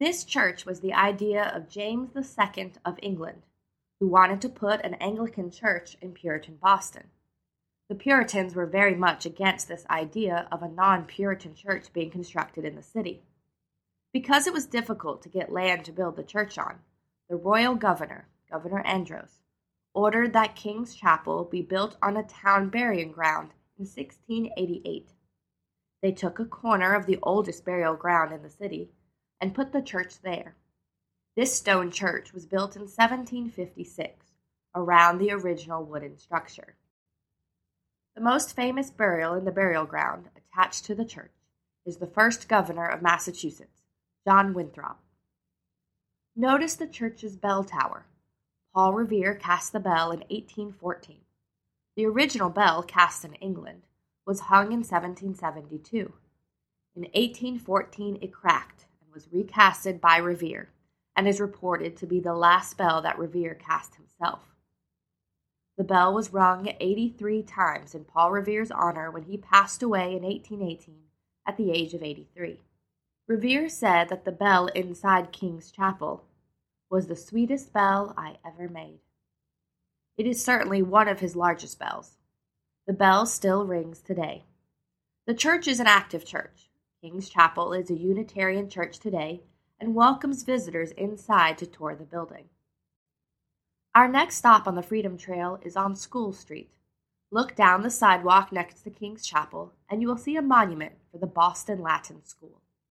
This church was the idea of James II of England, who wanted to put an Anglican church in Puritan Boston. The Puritans were very much against this idea of a non-Puritan church being constructed in the city. Because it was difficult to get land to build the church on, the royal governor, Governor Andros, ordered that King's Chapel be built on a town burying ground in 1688. They took a corner of the oldest burial ground in the city and put the church there. This stone church was built in 1756, around the original wooden structure. The most famous burial in the burial ground attached to the church is the first governor of Massachusetts, John Winthrop. Notice the church's bell tower. Paul Revere cast the bell in 1814. The original bell, cast in England, was hung in 1772. In 1814 it cracked and was recasted by Revere, and is reported to be the last bell that Revere cast himself. The bell was rung 83 times in Paul Revere's honor when he passed away in 1818 at the age of 83. Revere said that the bell inside King's Chapel was the sweetest bell I ever made. It is certainly one of his largest bells. The bell still rings today. The church is an active church. King's Chapel is a Unitarian church today and welcomes visitors inside to tour the building. Our next stop on the Freedom Trail is on School Street. Look down the sidewalk next to King's Chapel, and you will see a monument for the Boston Latin School.